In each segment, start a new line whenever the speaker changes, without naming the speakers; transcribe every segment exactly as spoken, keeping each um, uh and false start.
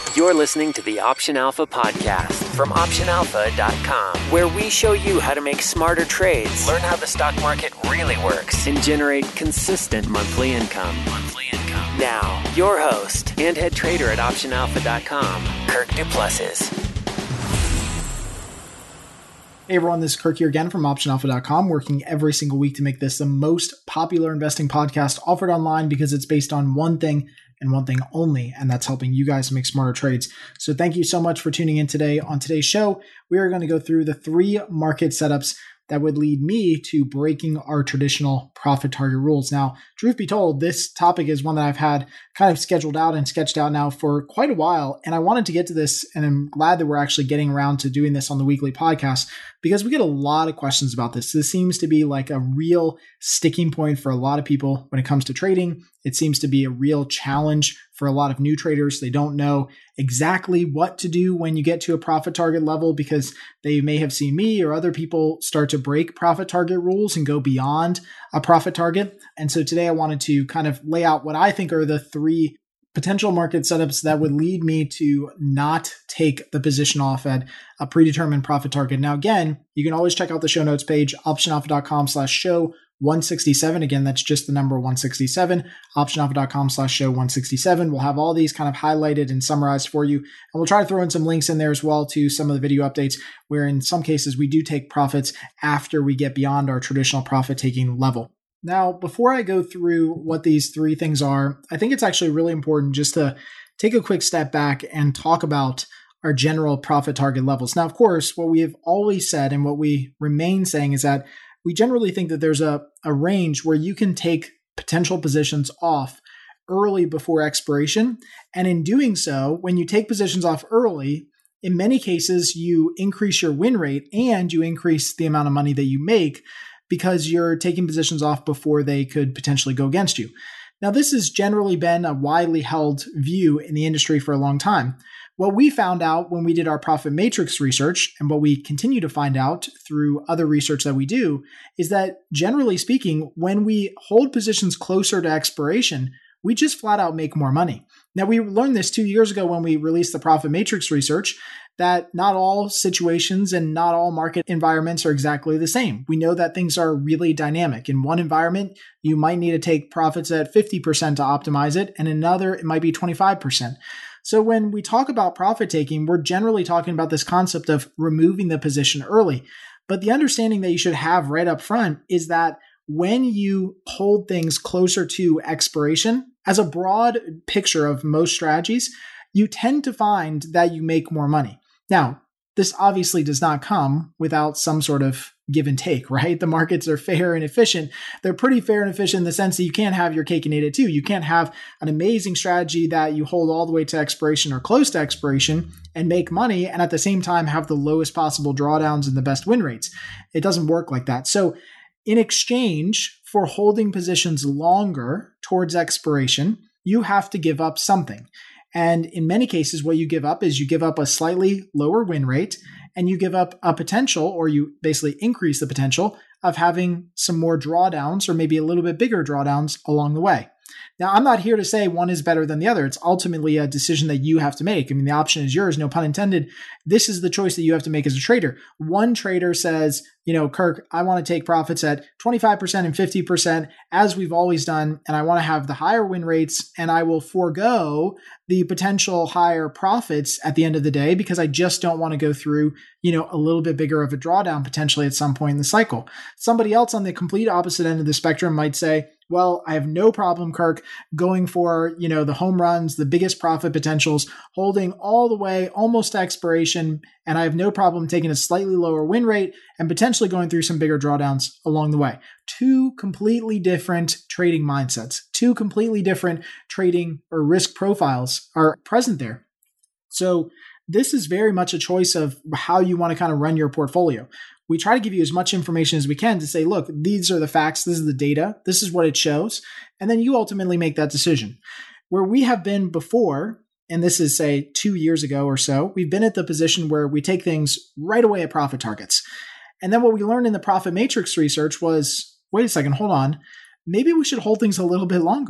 You're listening to the Option Alpha podcast from option alpha dot com, where we show you how to make smarter trades, learn how the stock market really works, and generate consistent monthly income. Monthly income. Now, your host and head trader at option alpha dot com, Kirk Du Plessis.
Hey everyone, this is Kirk here again from option alpha dot com, working every single week to make this the most popular investing podcast offered online because it's based on one thing and one thing only, and that's helping you guys make smarter trades. So thank you so much for tuning in today. On today's show, we are going to go through the three market setups that would lead me to breaking our traditional profit target rules. Now, truth be told, this topic is one that I've had kind of scheduled out and sketched out now for quite a while, and I wanted to get to this, and I'm glad that we're actually getting around to doing this on the weekly podcast because we get a lot of questions about this. This seems to be like a real sticking point for a lot of people when it comes to trading. It seems to be a real challenge for a lot of new traders. They don't know exactly what to do when you get to a profit target level because they may have seen me or other people start to break profit target rules and go beyond a profit target. And so today I wanted to kind of lay out what I think are the three potential market setups that would lead me to not take the position off at a predetermined profit target. Now, again, you can always check out the show notes page, option alpha dot com slash show one sixty-seven. Again, that's just the number one sixty-seven, option alpha dot com slash show one sixty-seven. We'll have all these kind of highlighted and summarized for you. And we'll try to throw in some links in there as well to some of the video updates where in some cases we do take profits after we get beyond our traditional profit taking level. Now, before I go through what these three things are, I think it's actually really important just to take a quick step back and talk about our general profit target levels. Now, of course, what we have always said and what we remain saying is that we generally think that there's a, a range where you can take potential positions off early before expiration. And in doing so, when you take positions off early, in many cases, you increase your win rate and you increase the amount of money that you make because you're taking positions off before they could potentially go against you. Now, this has generally been a widely held view in the industry for a long time. What we found out when we did our profit matrix research, and what we continue to find out through other research that we do, is that generally speaking, when we hold positions closer to expiration, we just flat out make more money. Now, we learned this two years ago when we released the profit matrix research, that not all situations and not all market environments are exactly the same. We know that things are really dynamic. In one environment, you might need to take profits at fifty percent to optimize it, and in another, it might be twenty-five percent. So when we talk about profit taking, we're generally talking about this concept of removing the position early. But the understanding that you should have right up front is that when you hold things closer to expiration, as a broad picture of most strategies, you tend to find that you make more money. Now, this obviously does not come without some sort of give and take, right? The markets are fair and efficient. They're pretty fair and efficient in the sense that you can't have your cake and eat it too. You can't have an amazing strategy that you hold all the way to expiration or close to expiration and make money and at the same time have the lowest possible drawdowns and the best win rates. It doesn't work like that. So in exchange for holding positions longer towards expiration, you have to give up something. And in many cases, what you give up is you give up a slightly lower win rate and you give up a potential, or you basically increase the potential of having some more drawdowns or maybe a little bit bigger drawdowns along the way. Now, I'm not here to say one is better than the other. It's ultimately a decision that you have to make. I mean, the option is yours, no pun intended. This is the choice that you have to make as a trader. One trader says, you know, Kirk, I want to take profits at twenty-five percent and fifty percent as we've always done, and I want to have the higher win rates, and I will forego the potential higher profits at the end of the day because I just don't want to go through, you know, a little bit bigger of a drawdown potentially at some point in the cycle. Somebody else on the complete opposite end of the spectrum might say, well, I have no problem, Kirk, going for, you know, the home runs, the biggest profit potentials, holding all the way almost to expiration, and I have no problem taking a slightly lower win rate and potentially going through some bigger drawdowns along the way. Two completely different trading mindsets, two completely different trading or risk profiles are present there. So this is very much a choice of how you want to kind of run your portfolio. We try to give you as much information as we can to say, look, these are the facts, this is the data, this is what it shows, and then you ultimately make that decision. Where we have been before, and this is say two years ago or so, we've been at the position where we take things right away at profit targets. And then what we learned in the profit matrix research was, wait a second, hold on, maybe we should hold things a little bit longer.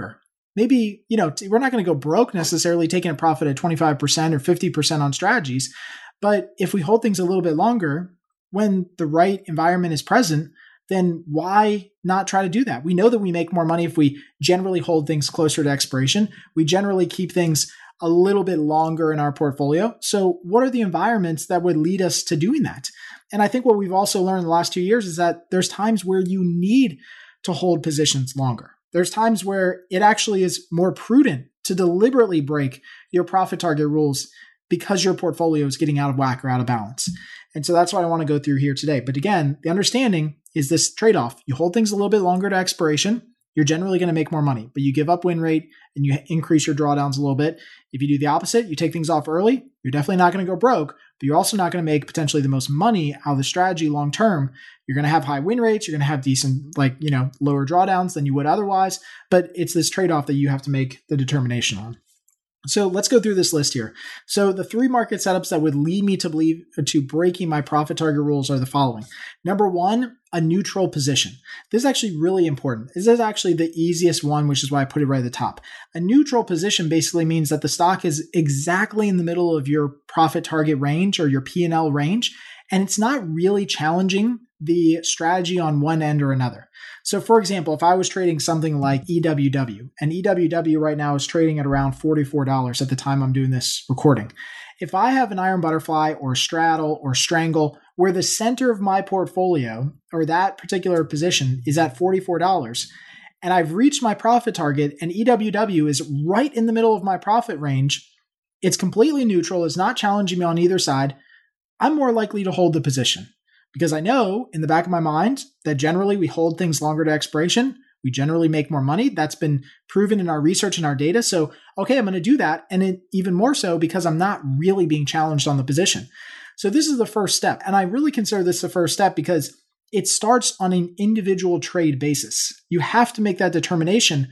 maybe, you know, we're not going to go broke necessarily taking a profit at twenty-five percent or fifty percent on strategies. But if we hold things a little bit longer, when the right environment is present, then why not try to do that? We know that we make more money if we generally hold things closer to expiration. We generally keep things a little bit longer in our portfolio. So what are the environments that would lead us to doing that? And I think what we've also learned in the last two years is that there's times where you need to hold positions longer. There's times where it actually is more prudent to deliberately break your profit target rules because your portfolio is getting out of whack or out of balance. And so that's what I want to go through here today. But again, the understanding is this trade-off. You hold things a little bit longer to expiration, you're generally going to make more money, but you give up win rate and you increase your drawdowns a little bit. If you do the opposite, you take things off early, you're definitely not going to go broke, but you're also not going to make potentially the most money out of the strategy long term. You're going to have high win rates, you're going to have decent, like, you know, lower drawdowns than you would otherwise, but it's this trade-off that you have to make the determination on. So let's go through this list here. So the three market setups that would lead me to believe to breaking my profit target rules are the following. Number one, a neutral position. This is actually really important. This is actually the easiest one, which is why I put it right at the top. A neutral position basically means that the stock is exactly in the middle of your profit target range or your P and L range, and it's not really challenging the strategy on one end or another. So for example, if I was trading something like E W W, and E W W right now is trading at around forty-four dollars at the time I'm doing this recording. If I have an iron butterfly or straddle or strangle where the center of my portfolio or that particular position is at forty-four dollars and I've reached my profit target and E W W is right in the middle of my profit range, it's completely neutral, it's not challenging me on either side, I'm more likely to hold the position. Because I know in the back of my mind that generally we hold things longer to expiration. We generally make more money. That's been proven in our research and our data. So, okay, I'm going to do that. And it, even more so because I'm not really being challenged on the position. So this is the first step. And I really consider this the first step because it starts on an individual trade basis. You have to make that determination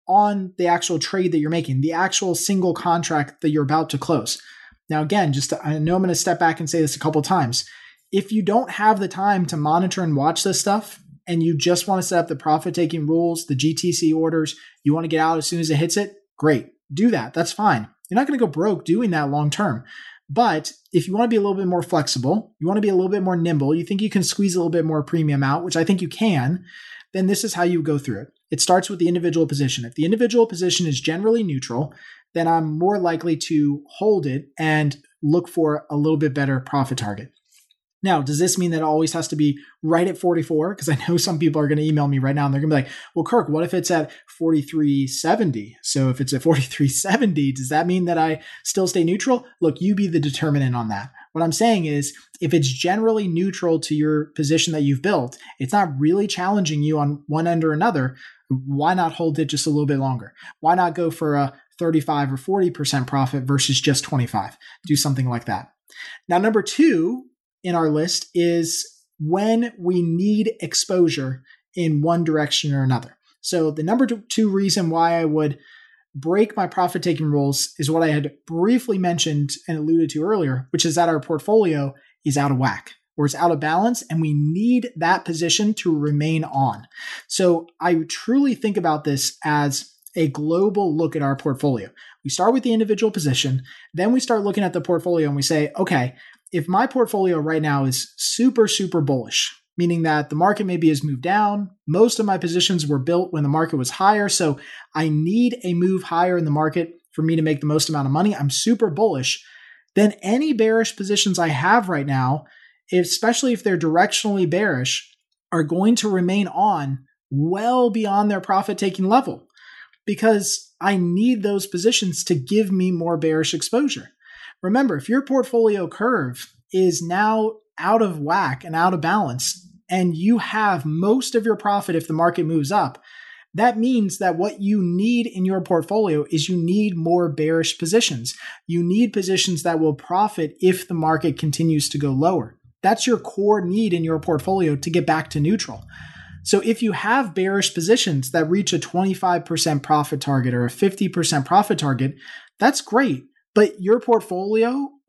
on the actual trade that you're making, the actual single contract that you're about to close. Now, again, just to, I know I'm going to step back and say this a couple of times. If you don't have the time to monitor and watch this stuff, and you just want to set up the profit-taking rules, the G T C orders, you want to get out as soon as it hits it, great. Do that. That's fine. You're not going to go broke doing that long term. But if you want to be a little bit more flexible, you want to be a little bit more nimble, you think you can squeeze a little bit more premium out, which I think you can, then this is how you go through it. It starts with the individual position. If the individual position is generally neutral, then I'm more likely to hold it and look for a little bit better profit target. Now, does this mean that it always has to be right at forty-four? Because I know some people are going to email me right now and they're going to be like, well, Kirk, what if it's at forty-three seventy? So if it's at forty-three seventy, does that mean that I still stay neutral? Look, you be the determinant on that. What I'm saying is if it's generally neutral to your position that you've built, it's not really challenging you on one end or another, why not hold it just a little bit longer? Why not go for a thirty-five or forty percent profit versus just twenty-five? Do something like that. Now, number two in our list is when we need exposure in one direction or another. So the number two reason why I would break my profit-taking rules is what I had briefly mentioned and alluded to earlier, which is that our portfolio is out of whack or it's out of balance and we need that position to remain on. So I truly think about this as a global look at our portfolio. We start with the individual position, then we start looking at the portfolio and we say, okay, if my portfolio right now is super, super bullish, meaning that the market maybe has moved down, most of my positions were built when the market was higher, so I need a move higher in the market for me to make the most amount of money, I'm super bullish, then any bearish positions I have right now, especially if they're directionally bearish, are going to remain on well beyond their profit-taking level because I need those positions to give me more bearish exposure. Remember, if your portfolio curve is now out of whack and out of balance, and you have most of your profit if the market moves up, that means that what you need in your portfolio is you need more bearish positions. You need positions that will profit if the market continues to go lower. That's your core need in your portfolio to get back to neutral. So if you have bearish positions that reach a twenty-five percent profit target or a fifty percent profit target, that's great. But your portfolio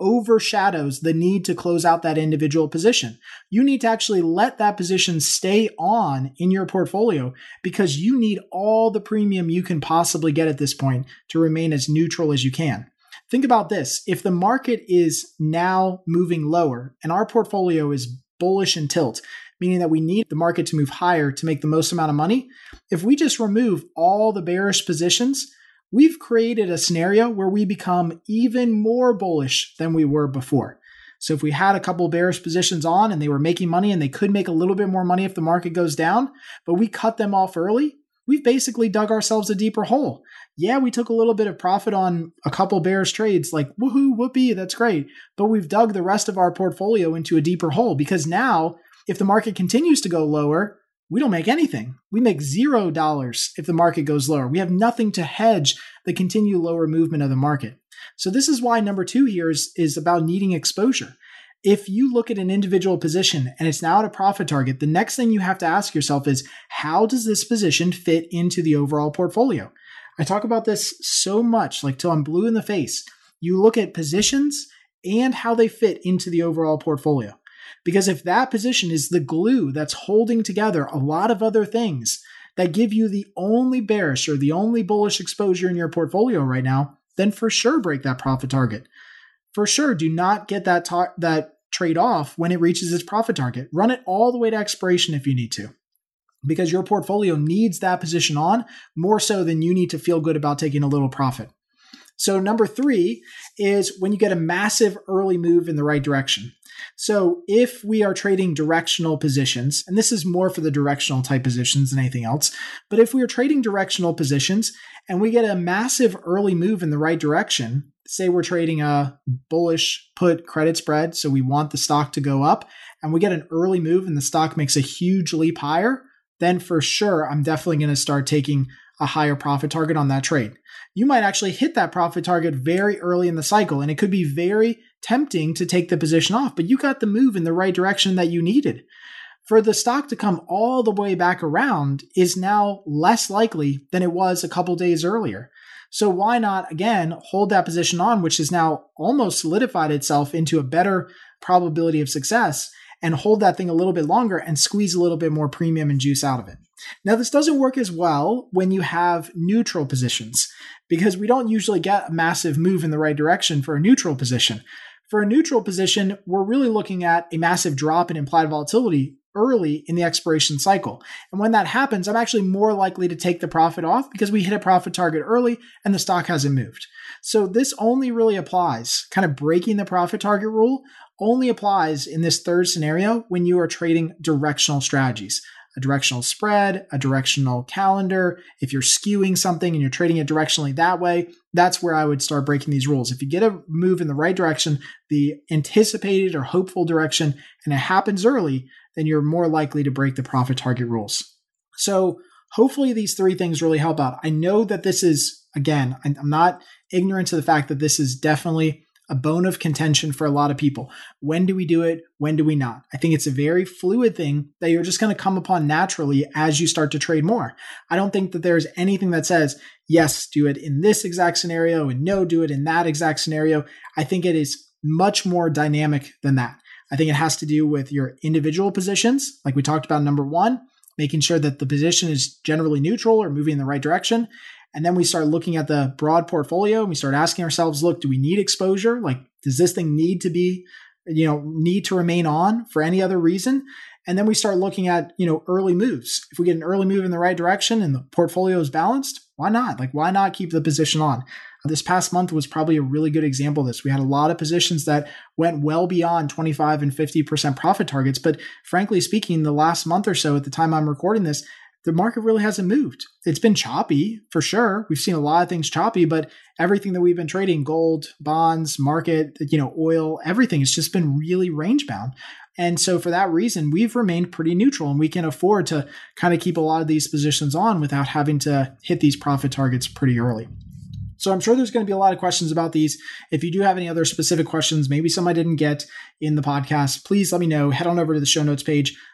overshadows the need to close out that individual position. You need to actually let that position stay on in your portfolio because you need all the premium you can possibly get at this point to remain as neutral as you can. Think about this. If the market is now moving lower and our portfolio is bullish in tilt, meaning that we need the market to move higher to make the most amount of money, if we just remove all the bearish positions, we've created a scenario where we become even more bullish than we were before. So if we had a couple of bearish positions on and they were making money and they could make a little bit more money if the market goes down, but we cut them off early, we've basically dug ourselves a deeper hole. Yeah, we took a little bit of profit on a couple bearish trades, like woohoo, whoopee, that's great. But we've dug the rest of our portfolio into a deeper hole because now if the market continues to go lower, we don't make anything. We make zero dollars if the market goes lower. We have nothing to hedge the continued lower movement of the market. So this is why number two here is, is about needing exposure. If you look at an individual position and it's now at a profit target, the next thing you have to ask yourself is, how does this position fit into the overall portfolio? I talk about this so much, like till I'm blue in the face. You look at positions and how they fit into the overall portfolio. Because if that position is the glue that's holding together a lot of other things that give you the only bearish or the only bullish exposure in your portfolio right now, then for sure break that profit target. For sure, do not get that tar- that trade off when it reaches its profit target. Run it all the way to expiration if you need to, because your portfolio needs that position on more so than you need to feel good about taking a little profit. So number three is when you get a massive early move in the right direction. So if we are trading directional positions, and this is more for the directional type positions than anything else, but if we are trading directional positions and we get a massive early move in the right direction, say we're trading a bullish put credit spread, so we want the stock to go up, and we get an early move and the stock makes a huge leap higher, then for sure, I'm definitely going to start taking a higher profit target on that trade. You might actually hit that profit target very early in the cycle, and it could be very tempting to take the position off, but you got the move in the right direction that you needed. For the stock to come all the way back around is now less likely than it was a couple days earlier. So why not, again, hold that position on, which has now almost solidified itself into a better probability of success, and hold that thing a little bit longer and squeeze a little bit more premium and juice out of it. Now, this doesn't work as well when you have neutral positions, because we don't usually get a massive move in the right direction for a neutral position. For a neutral position, we're really looking at a massive drop in implied volatility early in the expiration cycle. And when that happens, I'm actually more likely to take the profit off because we hit a profit target early and the stock hasn't moved. So this only really applies, kind of breaking the profit target rule, only applies in this third scenario when you are trading directional strategies. A directional spread, a directional calendar. If you're skewing something and you're trading it directionally that way, that's where I would start breaking these rules. If you get a move in the right direction, the anticipated or hopeful direction, and it happens early, then you're more likely to break the profit target rules. So hopefully these three things really help out. I know that this is, again, I'm not ignorant to the fact that this is definitely a bone of contention for a lot of people. When do we do it? When do we not? I think it's a very fluid thing that you're just going to come upon naturally as you start to trade more. I don't think that there's anything that says, yes, do it in this exact scenario, and no, do it in that exact scenario. I think it is much more dynamic than that. I think it has to do with your individual positions, like we talked about number one, making sure that the position is generally neutral or moving in the right direction. And then we start looking at the broad portfolio and we start asking ourselves, look, do we need exposure? Like, does this thing need to be, you know, need to remain on for any other reason? And then we start looking at, you know, early moves. If we get an early move in the right direction and the portfolio is balanced, why not? Like, why not keep the position on? This past month was probably a really good example of this. We had a lot of positions that went well beyond twenty-five and fifty percent profit targets. But frankly speaking, the last month or so at the time I'm recording this, the market really hasn't moved. It's been choppy for sure. We've seen a lot of things choppy, but everything that we've been trading, gold, bonds, market, you know, oil, everything has just been really range bound. And so for that reason, we've remained pretty neutral and we can afford to kind of keep a lot of these positions on without having to hit these profit targets pretty early. So I'm sure there's going to be a lot of questions about these. If you do have any other specific questions, maybe some I didn't get in the podcast, please let me know. Head on over to the show notes page.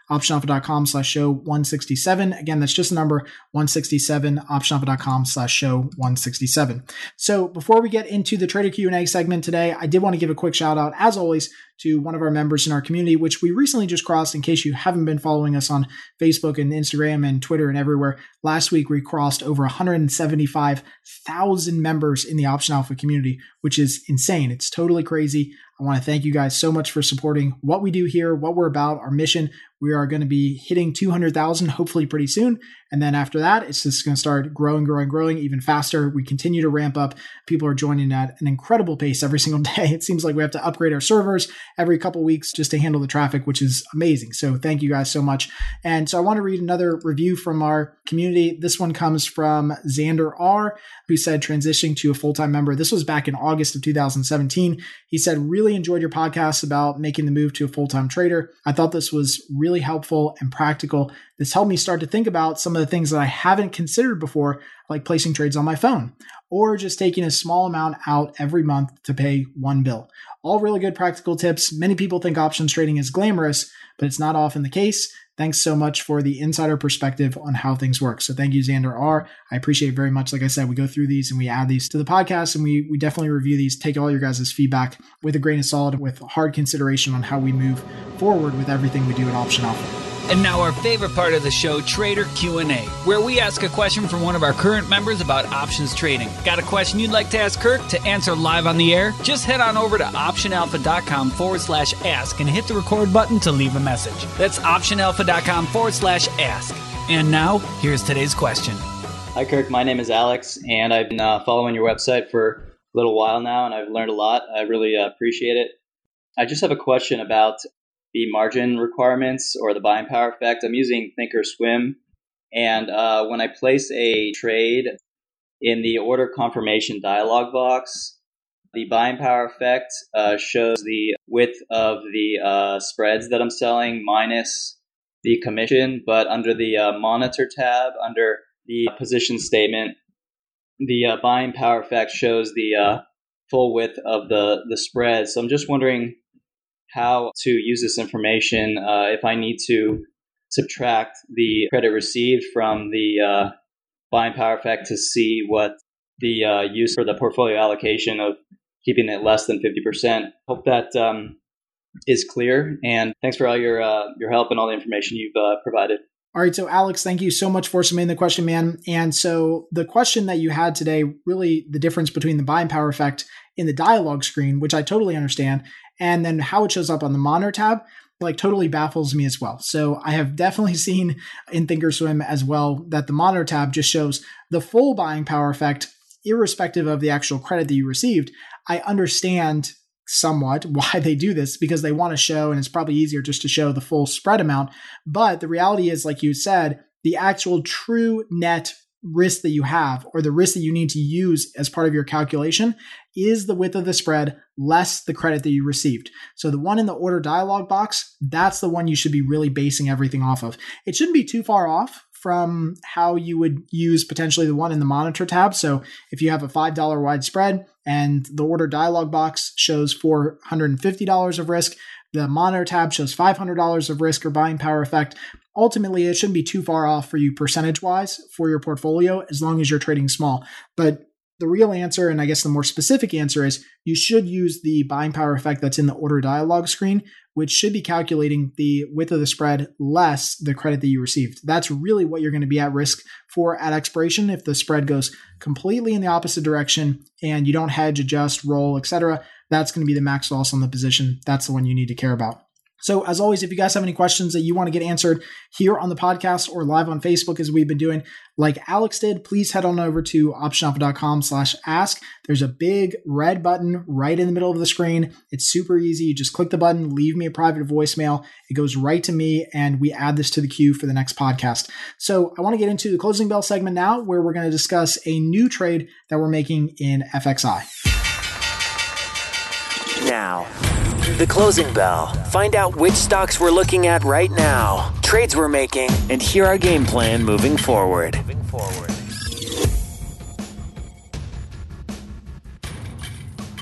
optionalpha.com slash show 167. Again, that's just the number one sixty-seven, optionalpha.com slash show 167. So before we get into the Trader Q and A segment today, I did want to give a quick shout out, as always, to one of our members in our community, which we recently just crossed. In case you haven't been following us on Facebook and Instagram and Twitter and everywhere, last week we crossed over one hundred seventy-five thousand members in the Option Alpha community, which is insane. It's totally crazy. I want to thank you guys so much for supporting what we do here, what we're about, our mission. We are going to be hitting two hundred thousand hopefully pretty soon. And then after that, it's just going to start growing, growing, growing even faster. We continue to ramp up. People are joining at an incredible pace every single day. It seems like we have to upgrade our servers every couple weeks just to handle the traffic, which is amazing. So thank you guys so much. And so I want to read another review from our community. This one comes from Xander R., who said, transitioning to a full-time member. This was back in August of two thousand seventeen. He said, really enjoyed your podcast about making the move to a full-time trader. I thought this was really helpful and practical. This helped me start to think about some of the things that I haven't considered before, like placing trades on my phone or just taking a small amount out every month to pay one bill. All really good practical tips. Many people think options trading is glamorous, but it's not often the case. Thanks so much for the insider perspective on how things work. So thank you, Xander R. I appreciate it very much. Like I said, we go through these and we add these to the podcast, and we we definitely review these, take all your guys' feedback with a grain of salt, with hard consideration on how we move forward with everything we do at Option Alpha.
And now our favorite part of the show, Trader Q and A, where we ask a question from one of our current members about options trading. Got a question you'd like to ask Kirk to answer live on the air? Just head on over to optionalpha.com forward slash ask and hit the record button to leave a message. That's optionalpha.com forward slash ask. And now, here's today's question.
Hi, Kirk. My name is Alex, and I've been uh, following your website for a little while now, and I've learned a lot. I really uh, appreciate it. I just have a question about the margin requirements or the buying power effect. I'm using Thinkorswim, and uh, when I place a trade in the order confirmation dialog box, the buying power effect uh, shows the width of the uh, spreads that I'm selling minus the commission, but under the uh, monitor tab, under the position statement, the uh, buying power effect shows the uh, full width of the, the spread. So I'm just wondering how to use this information uh, if I need to subtract the credit received from the uh, buying power effect to see what the uh, use for the portfolio allocation of keeping it less than fifty percent. Hope that um, is clear. And thanks for all your uh, your help and all the information you've uh, provided.
All right. So Alex, thank you so much for submitting the question, man. And so the question that you had today, really the difference between the buying power effect in the dialog screen, which I totally understand, and then how it shows up on the monitor tab, like totally baffles me as well. So I have definitely seen in Thinkorswim as well that the monitor tab just shows the full buying power effect, irrespective of the actual credit that you received. I understand somewhat why they do this, because they want to show, and it's probably easier just to show the full spread amount. But the reality is, like you said, the actual true net risk that you have, or the risk that you need to use as part of your calculation, is the width of the spread less the credit that you received. So the one in the order dialog box, that's the one you should be really basing everything off of. It shouldn't be too far off from how you would use potentially the one in the monitor tab. So if you have a five dollars wide spread and the order dialog box shows four hundred fifty dollars of risk, the monitor tab shows five hundred dollars of risk or buying power effect. Ultimately, it shouldn't be too far off for you percentage-wise for your portfolio, as long as you're trading small. But the real answer, and I guess the more specific answer, is you should use the buying power effect that's in the order dialog screen, which should be calculating the width of the spread less the credit that you received. That's really what you're going to be at risk for at expiration. If the spread goes completely in the opposite direction and you don't hedge, adjust, roll, et cetera, that's going to be the max loss on the position. That's the one you need to care about. So as always, if you guys have any questions that you want to get answered here on the podcast or live on Facebook, as we've been doing, like Alex did, please head on over to optionalpha.com slash ask. There's a big red button right in the middle of the screen. It's super easy. You just click the button, leave me a private voicemail. It goes right to me, and we add this to the queue for the next podcast. So I want to get into the closing bell segment now, where we're going to discuss a new trade that we're making in F X I.
Now, the closing bell. Find out which stocks we're looking at right now, trades we're making, and hear our game plan moving forward. Moving forward.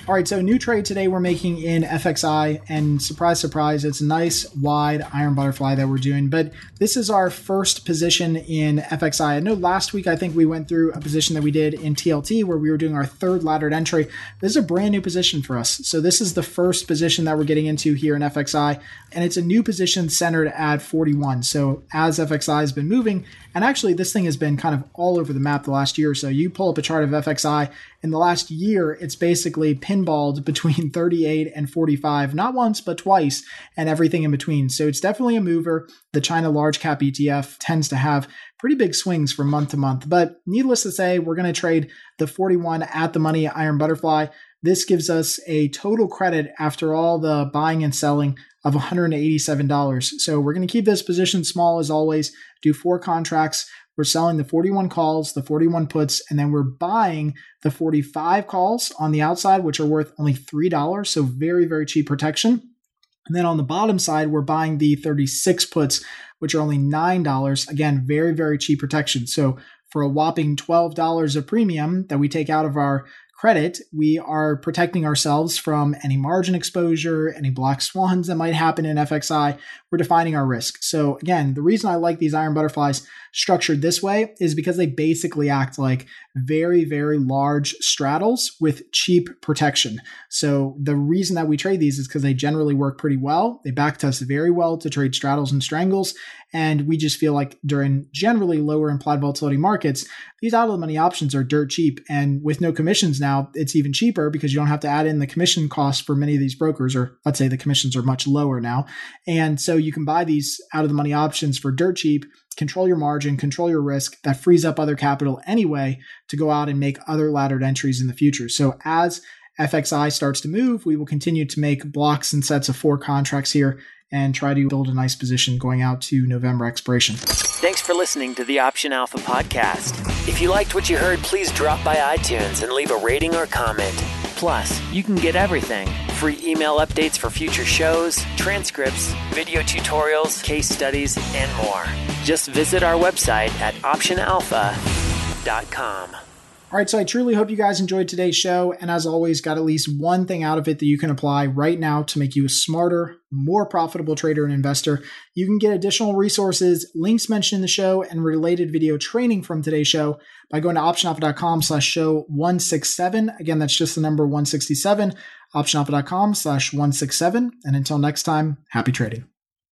All right, so new trade today we're making in F X I, and surprise, surprise, it's a nice wide iron butterfly that we're doing, but this is our first position in F X I. I know last week I think we went through a position that we did in T L T where we were doing our third laddered entry. This is a brand new position for us. So this is the first position that we're getting into here in F X I, and it's a new position centered at forty-one. So as F X I has been moving, and actually this thing has been kind of all over the map the last year or so. You pull up a chart of F X I, in the last year, it's basically pinballed between thirty-eight and forty-five, not once, but twice, and everything in between. So it's definitely a mover. The China large cap E T F tends to have pretty big swings from month to month. But needless to say, we're going to trade the forty-one at the money iron butterfly. This gives us a total credit after all the buying and selling of one hundred eighty-seven dollars. So we're going to keep this position small as always, do four contracts. We're selling the forty-one calls, the forty-one puts, and then we're buying the forty-five calls on the outside, which are worth only three dollars. So very, very cheap protection. And then on the bottom side, we're buying the thirty-six puts, which are only nine dollars. Again, very, very cheap protection. So for a whopping twelve dollars of premium that we take out of our credit, we are protecting ourselves from any margin exposure, any black swans that might happen in F X I. We're defining our risk. So again, the reason I like these iron butterflies structured this way is because they basically act like very, very large straddles with cheap protection. So the reason that we trade these is because they generally work pretty well. They back test very well to trade straddles and strangles. And we just feel like during generally lower implied volatility markets, these out of the money options are dirt cheap. And with no commissions now, it's even cheaper because you don't have to add in the commission costs for many of these brokers, or let's say the commissions are much lower now. And so you can buy these out of the money options for dirt cheap, control your margin, control your risk. That frees up other capital anyway to go out and make other laddered entries in the future. So as F X I starts to move, we will continue to make blocks and sets of four contracts here and try to build a nice position going out to November expiration.
Thanks for listening to the Option Alpha podcast. If you liked what you heard, please drop by iTunes and leave a rating or comment. Plus, you can get everything: free email updates for future shows, transcripts, video tutorials, case studies, and more. Just visit our website at option alpha dot com.
All right, so I truly hope you guys enjoyed today's show. And as always, got at least one thing out of it that you can apply right now to make you a smarter, more profitable trader and investor. You can get additional resources, links mentioned in the show, and related video training from today's show by going to option alpha dot com slash show one sixty-seven. Again, that's just the number one sixty-seven, option alpha dot com slash one sixty-seven. And until next time, happy trading.